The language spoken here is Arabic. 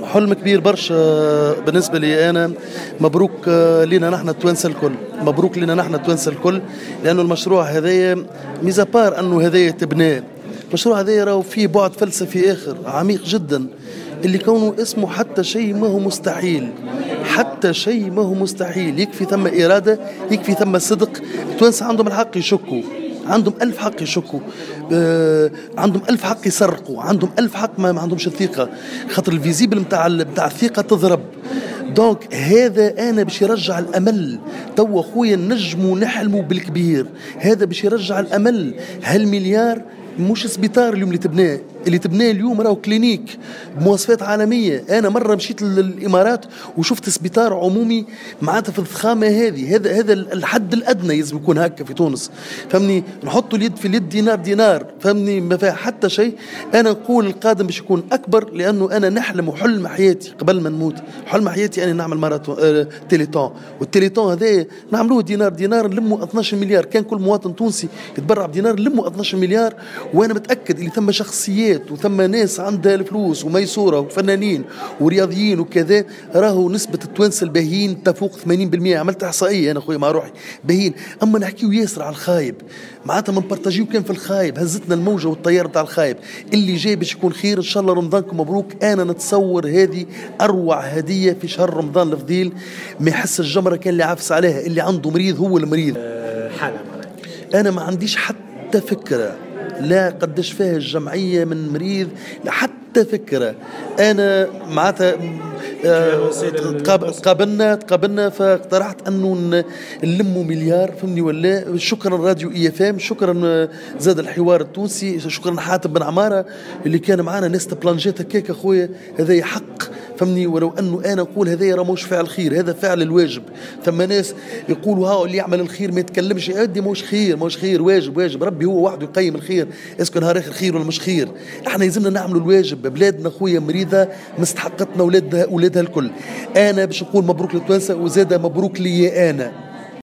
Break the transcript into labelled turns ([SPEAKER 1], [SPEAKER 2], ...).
[SPEAKER 1] حلم كبير برشا بالنسبة لي أنا. مبروك لنا نحن التوانسة الكل، مبروك لنا نحن التوانسة الكل، لأنه المشروع هذايا ميزابار أنه هذايا تبناه، المشروع هذايا راهو فيه بعد فلسفي آخر عميق جدا، اللي كونه اسمه حتى شيء ما هو مستحيل، حتى شيء ما هو مستحيل. يكفي ثم إرادة، يكفي ثم صدق. التوانسة عندهم الحق يشكوا، عندهم 1000 حق يشكوا، عندهم 1000 حق يسرقوا، عندهم 1000 حق ما عندهمش الثقة، خاطر الفيزيبل متاع الثقة تضرب. دونك هذا أنا باش يرجع الأمل. تو أخويا نجموا نحلموا بالكبير، هذا باش يرجع الأمل. هالمليار مش سبيطار اليوم اللي تبناه اليوم راهو كلينيك بمواصفات عالمية. أنا مرة مشيت للإمارات وشفت سبيطار عمومي معناتها في الضخامة هذه. هذا الحد الأدنى لازم يكون هكا في تونس، فهمني. نحطوا اليد في اليد دينار، فهمني. ما فيها حتى شيء. أنا نقول القادم باش يكون أكبر، لأنه أنا نحلم وحلم حياتي قبل ما نموت، حلم حياتي أنا نعمل ماراثون تيليتون، والتيليتون هذا نعملوه دينار نلموا 12 مليار. كان كل مواطن تونسي يتبرع بدينار نلموا 12 مليار. وأنا متأكد اللي ثم شخصيات وثم ناس عندها الفلوس وميسورة وفنانين ورياضيين وكذا، راهو نسبة التوانسة الباهين تفوق 80%. عملت إحصائية أنا أخوي مع روحي باهين. أما نحكيو ياسر على الخايب، معناتها من بارتاجيو كان في الخايب، هزتنا الموجة والطيار بتاع الخايب. اللي جاي باش يكون خير إن شاء الله. رمضانكم مبروك. أنا نتصور هذه أروع هدية في شهر رمضان الفضيل. ما يحس الجمرة كان اللي عافس عليها، اللي عنده مريض هو المريض.
[SPEAKER 2] حالة
[SPEAKER 1] أنا ما عنديش حتى فكرة لا قدش فيها الجمعية من مريض، لا حتى فكرة. أنا معناتها تقابلنا فاقترحت أنه نلموا مليار، فهمني ولا. شكرا راديو إيفام، شكرا زاد الحوار التونسي، شكرا حاتم بن عمارة اللي كان معنا. ناس تبلانجيت هكاك أخويا، هذا حق، فهمني. ولو أنه أنا أقول هذا راه موش فعل خير، هذا فعل الواجب. ثم ناس يقولوا ها اللي يعمل الخير ما يتكلمش، أدي موش خير، واجب. ربي هو وحده يقيم الخير، اسكو نهار آخر خير ولا مش خير. احنا يلزمنا نعملوا الواجب. بلادنا خويا مريضة، مستحقتنا أولادها الكل. أنا باش نقول مبروك للتوانسة، وزادة مبروك لي أنا.